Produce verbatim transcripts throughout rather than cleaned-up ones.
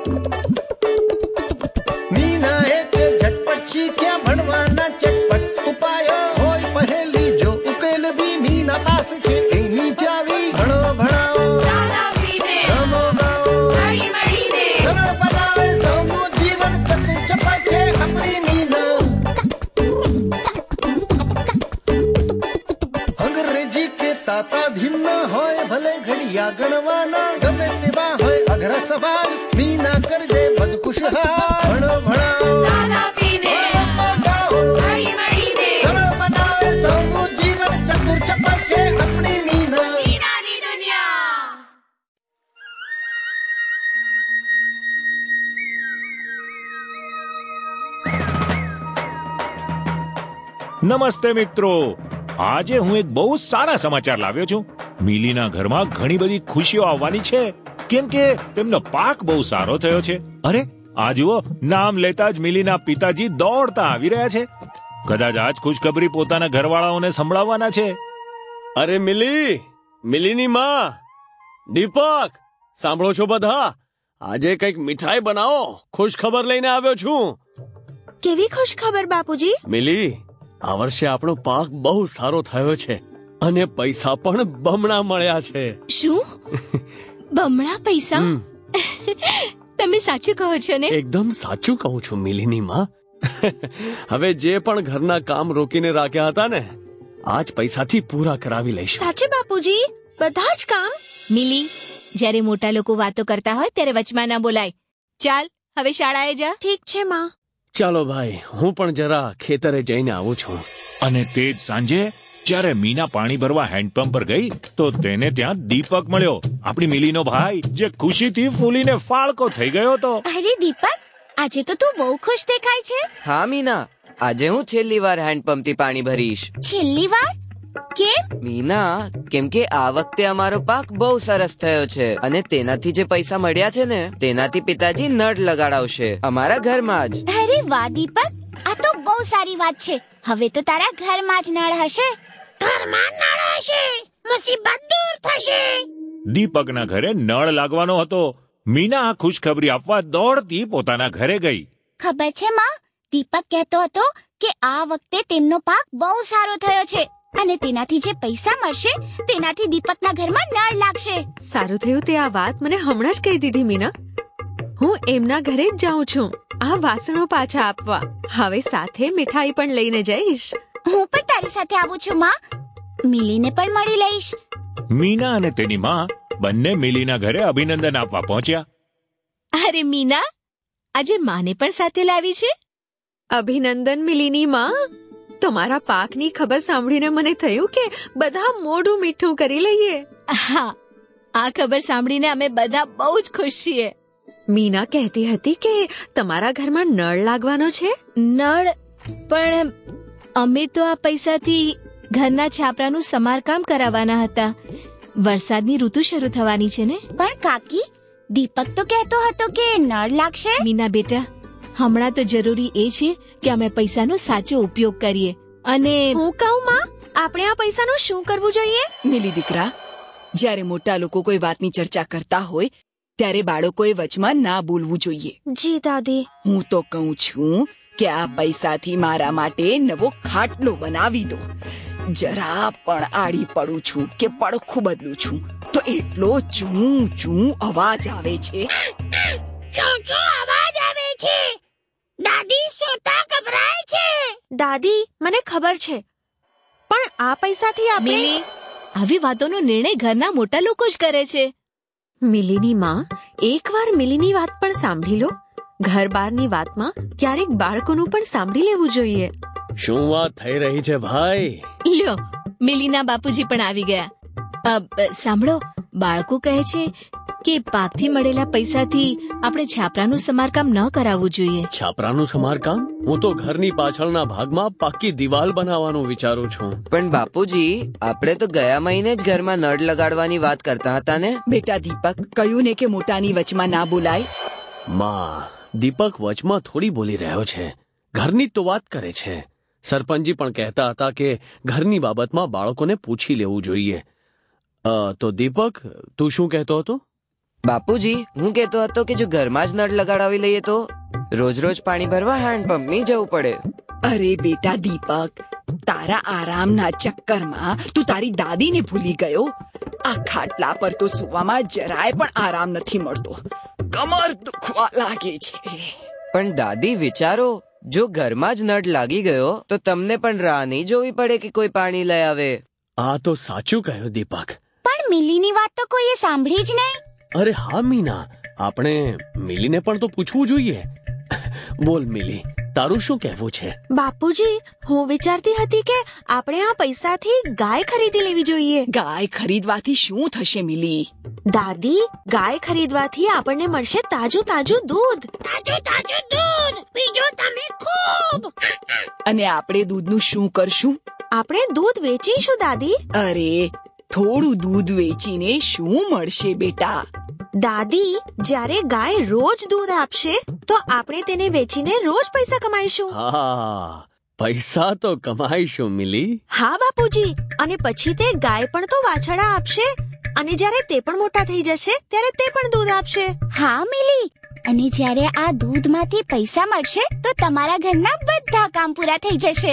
મીના એ તે ઝટપટ શીખ્યા ભણવાના ચટપટ ઉપાયો હોય પહેલી જો ઉકેલ બી મીના પાસે છે એની ચાવી ભણો ભણાવો રમો ગાઓ સરળ બનાવે સૌનું જીવન ચતું ચપાય છે આપણી મીના અંગ્રેજી કે તાતા ધીન હોય ભલે ઘડિયા ગણવાના ગમે તેવા હોય અઘરા સવાલ મીના કરી દે બધ ખુશહાલ ભણો ભણાવો સરળ બનાવે સૌનું જીવન ચતુર ચપાય છે આપણી મીના નમસ્તે મિત્રો, આજે હું એક બહુ સારા સમાચાર લાવ્યો છું. મિલીના ઘરમાં ઘણી બધી ખુશીઓ આવવાની છે, કેમ કે તેમનો પાક બહુ સારો થયો છે. અરે આ જુઓ, નામ લેતા જ મિલીના પિતાજી દોડતા આવી રહ્યા છે. કદાચ આજ ખુશખબરી પોતાના ઘરવાળાઓને સંભળાવવાના છે. અરે મિલી, મિલીની માં, દીપક, સાંભળો છો બધા? આજે કંઈક મીઠાઈ બનાવો, ખુશ ખબર લઈને આવ્યો છું. કેવી ખુશ ખબર બાપુજી? મિલી, આ વર્ષે આપણો પાક બહુ સારો થયો છે અને પૈસા પણ બમણા મળ્યા છે. શું? બમણા પૈસા? તમે સાચું કહો છો ને? એકદમ સાચું કહું છું મિલીની માં. હવે જે પણ ઘરના કામ રોકીને રાખ્યા હતા ને, આજ પૈસાથી પૂરા કરાવી લઈશું. સાચે બાપુજી? બધા જ કામ? મિલી, જ્યારે મોટા લોકો વાતો કરતા હોય ત્યારે વચમાં ના બોલાય. ચાલ હવે શાળાએ જા. ઠીક છે માં. ચાલો ભાઈ, હું પણ જરા ખેતરે જઈને આવું છું. અને તે જ સાંજે જ્યારે મીના પાણી ભરવા હેન્ડપંપ પર ગઈ તો તેને ત્યાં દીપક મળ્યો, આપણી મિલીનો ભાઈ, જે ખુશીથી ફૂલીને ફાળકો થઈ ગયો હતો. અરે દીપક, આજે તો તું બહુ ખુશ દેખાય છે. હા મીના, આજે હું છેલ્લી વાર હેન્ડપંપ થી પાણી ભરીશ. છેલ્લી વાર? કેમ? મીના, કેમ કે આ વખતે અમારો પાક બહુ સરસ થયો છે અને તેનાથી જે પૈસા મળ્યા છે ને, તેનાથી પિતાજી નળ લગાડાવશે અમારા ઘરમાં જ. અરે વાહ દીપક, આ તો બહુ સારી વાત છે. હવે તો તારા ઘરમાં જ નળ હશે. ઘરમાં નળ હશે, મુસીબત દૂર થશે. દીપકના ઘરે નળ લાગવાનો હતો. મીના આ ખુશખબરી આપવા દોડતી પોતાના ઘરે ગઈ. ખબર છે માં, દીપક કહેતો હતો કે આ વખતે તેમનો પાક બહુ સારો થયો છે અને તેનાથી જે પૈસા મળશે તેનાથી દીપકના ઘરમાં નળ લાગશે. સારું થયું તે આ વાત મને હમણાં જ કહી દીધી મીના. હું એમના ઘરે જ જાઉં છું આ વાસણો પાછા આપવા. હવે સાથે મીઠાઈ પણ લઈને જઈશ. હું પણ તારી સાથે આવું છું માં. મિલીને પણ મળી લઈશ. મીના અને તેની માં બંને મિલીના ઘરે અભિનંદન આપવા પહોંચ્યા. અરે મીના, આજે માને પણ સાથે લાવી છે. અભિનંદન મિલીની માં. તમારા પાકની ખબર સાંભળીને મને થયું કે બધા મોઢું મીઠું કરી લઈએ. હા, આ ખબર સાંભળીને અમે બધા બહુ જ ખુશ છીએ. મીના કહેતી હતી કે તમારા ઘરમાં નળ લાગવાનો છે. નળ? પણ અમે તો આ પૈસાથી ઘરના છાપરાનું સમારકામ કરાવવાના હતા. વરસાદની ઋતુ શરૂ થવાની છે ને. પણ કાકી, દીપક તો કહેતો હતો કે નળ લાગશે. મીના બેટા, હમણાં તો જરૂરી એ છે કે અમે પૈસાનો સાચો ઉપયોગ કરીએ. અને હું કહું માં, આપણે આ પૈસાનું શું કરવું જોઈએ? મિલી દીકરા, જ્યારે મોટા લોકો કોઈ વાતની ચર્ચા કરતા હોય ત્યારે બાળકોએ વચમાં ના બોલવું જોઈએ. જી દાદી. હું તો કહું છું કે આ પૈસાથી મારા માટે નવો ખાટલો બનાવી દો. જરા પણ આડી પડું છું કે પડખું બદલું છું તો એટલો ચૂં ચૂં અવાજ આવે છે. ચૂં ચૂં અવાજ આવે છે. દાદી સોતા ગભરાય છે. દાદી, મને ખબર છે, પણ આ પૈસાથી આપણે... આવી વાતોનો નિર્ણય ઘરના મોટા લોકો જ કરે છે. મિલીની માં, એકવાર મિલીની વાત પણ સાંભળી લો. ઘર બહારની વાતમાં ક્યારેક બાળકોનું પણ સાંભળી લેવું જોઈએ. શું વાત થઈ રહી છે ભાઈ? લ્યો, મિલીના બાપુજી પણ આવી ગયા. અ, સાંભળો, બાળકો કહે છે કે પાકથી મળેલા પૈસાથી આપણે છાપરાનું સમારકામ ન કરાવવું જોઈએ. છાપરાનું સમારકામ? હું તો ઘરની પાછળના ભાગમાં પાકી દિવાલ બનાવવાનું વિચારું છું. પણ બાપુજી, આપણે તો ગયા મહિને જ ઘરમાં નળ લગાડવાની વાત કરતા હતા ને. બેટા દીપક, કહ્યું ને કે મોટાની વચમાં ના બોલાય. માં, દીપક વચમાં થોડી બોલી રહ્યો છે, ઘરની તો વાત કરે છે. સરપંચજી પણ કહેતા હતા કે ઘરની બાબતમાં બાળકોને પૂછી લેવું જોઈએ. તો દીપક, તું શું કહેતો હતો? બાપુજી, હું કહેતો હતો કે જો ઘરમાં જ નળ લગાડાવી લઈએ તો રોજ રોજ પાણી ભરવા હેન્ડપંપ નહીં જવું પડે. અરે બેટા દીપક, તારા આરામના ચક્કરમાં તું તારી દાદીને ભૂલી ગયો. આ ખાટલા પર તો સુવામાં જરાય પણ આરામ નથી મળતો. કમર દુખવા લાગે છે. પણ દાદી વિચારો, જો ઘરમાં જ નળ લાગી ગયો તો તમને પણ રાહ નહીં જોવી પડે કે કોઈ પાણી લઈ આવે. આ તો સાચું કહ્યું દીપક. પણ મિલીની વાત તો કોઈએ સાંભળી જ નહીં. અરે હા મીના, આપણે મિલીને પણ તો પૂછવું જોઈએ. બોલ મિલી, તારું શું કહેવું છે? બાપુજી, હું વિચારતી હતી કે આપણે આ પૈસાથી ગાય ખરીદી લેવી જોઈએ. ગાય ખરીદવાથી શું થશે મિલી? દાદી, ગાય ખરીદવાથી આપણને મળશે તાજું તાજું દૂધ. તાજું તાજું દૂધ પીજો તમે ખૂબ. અને આપણે દૂધનું શું કરશું? આપણે દૂધ વેચીશું દાદી. અરે, થોડું દૂધ વેચીને શું મળશે બેટા? દાદી, જ્યારે ગાય રોજ દૂધ આપશે તો આપણે તેને વેચીને રોજ પૈસા કમાઈશું. હા, પૈસા તો કમાઈશું મિલી. હા બાપુજી, અને પછી તે ગાય પણ તો વાછડા આપશે, અને જ્યારે તે પણ મોટા થઈ જશે ત્યારે તે પણ દૂધ આપશે. હા મિલી, અને જ્યારે આ દૂધમાંથી પૈસા મળશે તો તમારા ઘરના બધા કામ પૂરા થઈ જશે.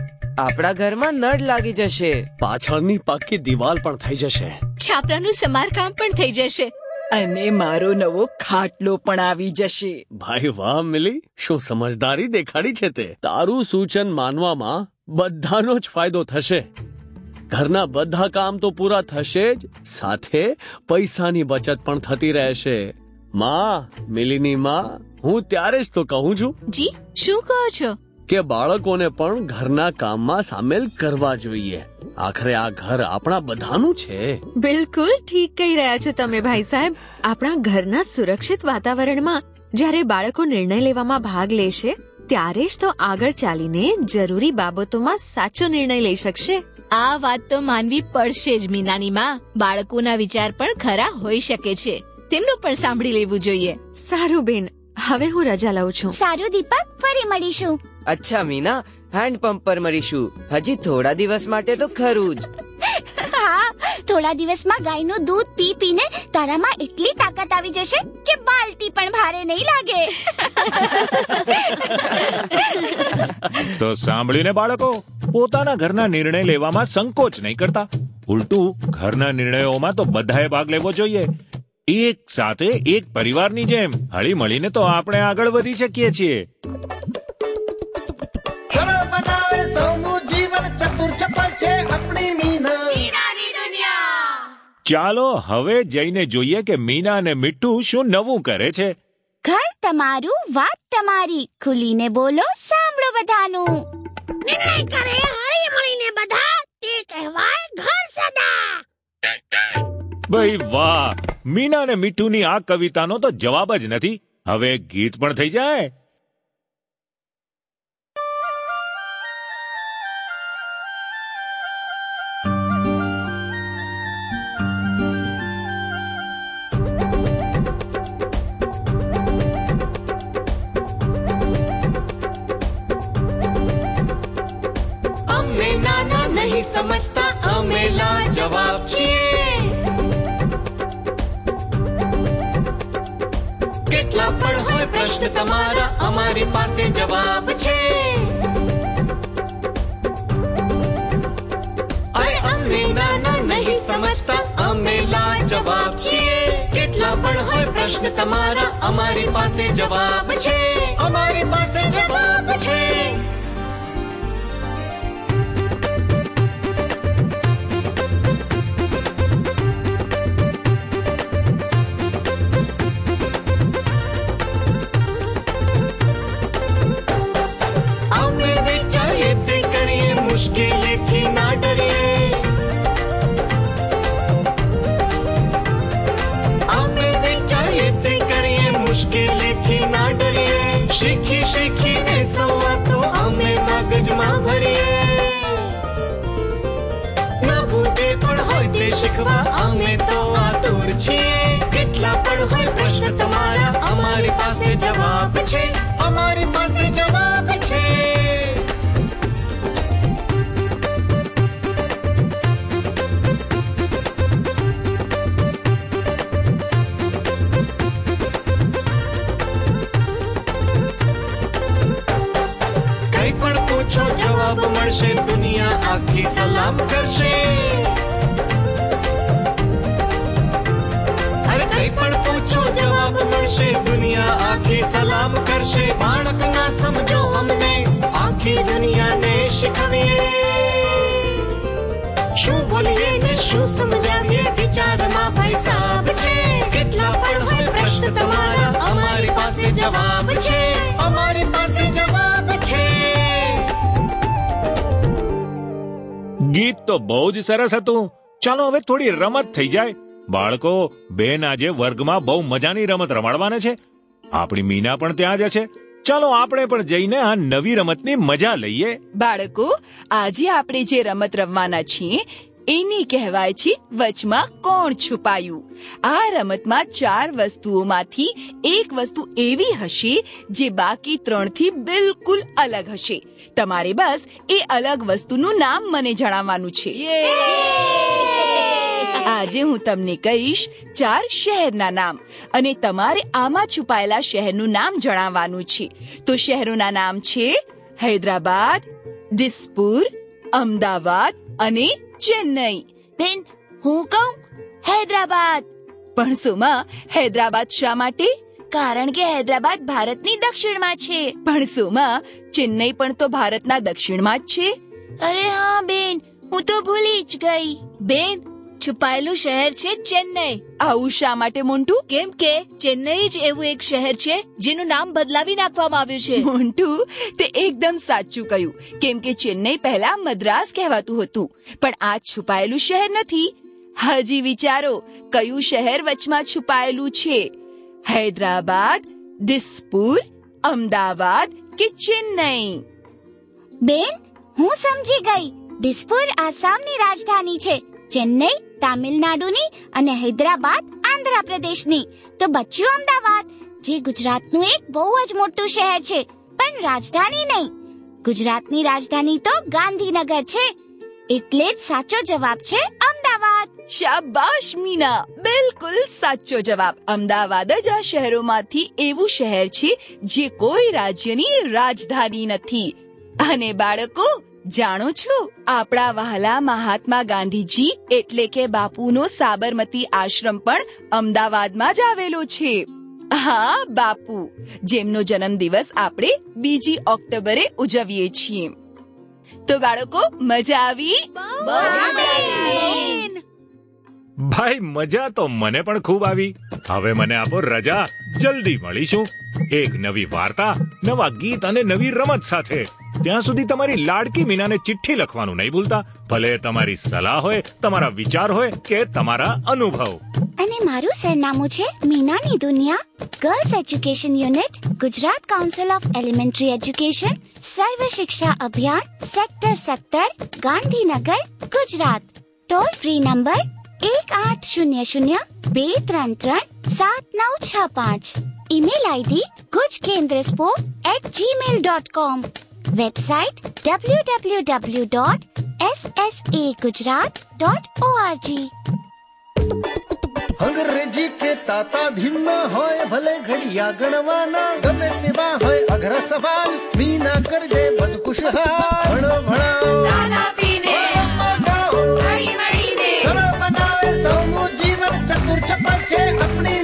આપણા ઘરમાં નળ લાગી જશે, પાછળની પાકી દિવાલ પણ થઈ જશે, છાપરાનું સમારકામ પણ થઈ જશે, અને મારો નવો ખાટલો પણ આવી જશે. ભાઈ વાહ મિલી, શું સમજદારી દેખાડી છે તે. તારું સૂચન માનવામાં બધાનો જ ફાયદો થશે. ઘરના બધા કામ તો પૂરા થશે જ, સાથે પૈસાની બચત પણ થતી રહેશે. માં, મિલીની માં, હું ત્યારે જ તો કહું છું. જી, શું કહો છો? કે બાળકોને પણ ઘરના કામમાં સામેલ કરવા જોઈએ. આખરે આ ઘર આપણા બધાનું છે. બિલકુલ ઠીક કહી રહ્યા છો તમે ભાઈ સાહેબ. આપણા ઘરના સુરક્ષિત વાતાવરણમાં જ્યારે બાળકો નિર્ણય લેવામાં ભાગ લેશે ત્યારે જ તો આગળ ચાલીને જરૂરી બાબતોમાં સાચો નિર્ણય લઈ શકશે. આ વાત તો માનવી પડશે જ મીનાની માં. બાળકોના વિચાર પણ ખરા હોઈ શકે છે, તેમનું પણ સાંભળી લેવું જોઈએ. સારું બેન, હવે હું રજા લઉં છું. સારું દીપક, ફરી મળીશું. અચ્છા મીના, હેન્ડપંપ પર મળીશું. હજી થોડા દિવસ માટે તો ખરું જ. હા, થોડા દિવસમાં ગાયનું દૂધ પી પીને તારામાં એટલી તાકાત આવી જશે કે બાલટી પણ ભારે નહીં લાગે. તો સાંભળીને બાળકો, પોતાના ઘરના નિર્ણય લેવામાં સંકોચ નહીં કરતા. ઉલટું ઘરના નિર્ણયોમાં તો બધાએ ભાગ લેવો જોઈએ. એક સાથે એક પરિવારની જેમ હળી મળીને તો આપણે આગળ વધી શકીએ છીએ. સરળ બનાવે સૌનું જીવન, ચતુર ચપળ છે આપણી મીના. ચાલો હવે જઈને જોઈએ કે મીના અને મીઠું શું નવું કરે છે. ઘર તમારું, વાત તમારી, ખુલીને બોલો, સાંભળો બધાનું. નિર્ણય કરે હળી મળીને બધા, તે કહેવાય ઘર સદા. ભાઈ વાહ, મીના અને મીઠુની આ કવિતાનો તો જવાબ જ નથી. હવે ગીત પણ થઈ જાય. અમે નાના નહીં સમજતા, અમે લાજવાબ છીએ. કેટલા પણ હોય પ્રશ્ન તમારા, અમારી પાસે જવાબ છે. અરે અમે નાના નહીં સમજતા, અમે લાજવાબ છીએ. કેટલા પણ હોય પ્રશ્ન તમારા, અમારી પાસે જવાબ છે. અમારી પાસે જવાબ છે. મુશ્કેલીથી ના ડરીએ, અમે વિચારીએ તે કરીએ. મુશ્કેલીથી ના ડરીએ, શીખી શીખીને સૌ તો અમે મગજમાં ભરીએ. નવું જે પણ હોય તે શીખવા અમે તો આતુર છીએ. કેટલા પણ હોય પ્રશ્ન તમારા, અમારી પાસે જવાબ છે. અમારી પાસે જવાબ છે. મળશે દુનિયા આખી સલામ કરશે. અરે કઈ પણ પૂછો જવાબ મળશે દુનિયા આખી સલામ કરશે. બાળક ના સમજો અમને આખી દુનિયાને શીખવીએ. શું બોલીએ ને શું સમજાવીએ વિચારમાં ભાઈ સાહેબ છે. કેટલા પણ હોય પ્રશ્ન તમારા અમારી પાસે જવાબ છે. અમારી પાસે જવાબ છે. ગીત તો બહુ જ સરસ હતું. ચાલો હવે થોડી રમત થઈ જાય. બાળકો, બેન આજે વર્ગમાં બહુ મજાની રમત રમાડવાના છે. આપણી મીના પણ ત્યાં જ છે. ચાલો આપણે પણ જઈને આ નવી રમતની મજા લઈએ. બાળકો, આજે આપણે જે રમત રમવાના છીએ એની કહેવાય છે વચમાં કોણ છુપાયું. આ રમતમાં ચાર વસ્તુઓમાંથી એક વસ્તુ એવી હશે જે બાકી ત્રણથી બિલકુલ અલગ હશે. તમારે બસ એ અલગ વસ્તુનું નામ મને જણાવવાનું છે. આજે હું તમને કહીશ ચાર શહેરના નામ અને તમારે આમાં છુપાયેલા શહેરનું નામ જણાવવાનું છે. તો શહેરોના નામ છે હૈદરાબાદ, દિસપુર, અમદાવાદ અને ચેન્નઈ. બેન, હું કહું હૈદરાબાદ. પણ સુમા, હૈદરાબાદ શા માટે? કારણ કે હૈદરાબાદ ભારતની દક્ષિણમાં છે. પણ સુમા, ચેન્નઈ પણ તો ભારતના દક્ષિણમાં જ છે. અરે હા બેન, હું તો ભૂલી જ ગઈ. બેન, છુપાયેલું શહેર છે ચેન્નઈ. આવું શા માટે મોન્ટુ? કેમ કે ચેન્નઈ જ એવું એક શહેર છે જેનું નામ બદલાવી નાખવામાં આવ્યું છે. મોન્ટુ, તે એકદમ સાચું કહ્યું. કેમ કે ચેન્નઈ પહેલા મદ્રાસ કહેવાતું હતું. પણ આ છુપાયેલું શહેર નથી. હજી વિચારો, કયું શહેર વચમાં છુપાયેલું છે? હૈદરાબાદ, દિસપુર, અમદાવાદ કે ચેન્નઈ? બેન, હું સમજી ગઈ. દિસપુર આસામની રાજધાની છે, ચેન્નઈ તામિલનાડુની અને હૈદરાબાદ આંધ્રપ્રદેશની. તો બચ્યું અમદાવાદ, જે ગુજરાતનું એક બહુ જ મોટું શહેર છે, પણ રાજધાની નહીં. ગુજરાતની રાજધાની તો ગાંધીનગર છે. એટલે જ સાચો જવાબ છે અમદાવાદ. શાબાશ મીના, બિલકુલ સાચો જવાબ. અમદાવાદ જ આ શહેરોમાંથી એવું શહેર છે જે કોઈ રાજ્યની રાજધાની નથી. અને બાળકો, જાણો છો, આપણા વહાલા મહાત્મા ગાંધીજી એટલે કે બાપુનો સાબરમતી આશ્રમ પણ અમદાવાદમાં જ આવેલો છે. હા, બાપુ, જેમનો જન્મદિવસ આપણે બીજી ઓક્ટોબરે ઉજવીએ છીએ. તો બાળકો, મજા આવી? ભાઈ, મજા તો મને પણ ખૂબ આવી. હવે મને આપો રજા. જલ્દી મળીશું એક નવી વાર્તા, નવા ગીત અને નવી રમત સાથે. ત્યાં સુધી તમારી લાડકી મીનાને ચિઠ્ઠી લખવાનું નહીં ભૂલતા. ભલે તમારી સલાહ હોય, તમારા વિચાર હોય કે તમારા અનુભવ. અને મારું સરનામું છે મીનાની દુનિયા, girls education unit, Gujarat council of elementary education, Sarva Shiksha Abhiyan, sector સત્તર, Gandhinagar, Gujarat. Toll free number એક આઠ શૂન્ય શૂન્ય બે ત્રણ ત્રણ સાત નવ છ પાંચ. ઈમેલ આઈડી ગુજકેન્દ્રસ્પો at Gmail dot com. Website W W W dot S S A Gujarat dot O R G. અંગ્રેજી કે તાતા ધીમા હોય ભલે ઘડિયા ગણવાના, ગમે તેવા હોય અઘરા સવાલ, મીના કર દે બધ ખુશહાલ. ભણો ભણાવો દાદા પીને મગાવો હળી મળીને સરળ બનાવે સૌનું જીવન. ચતુર ચપળ છે આપણી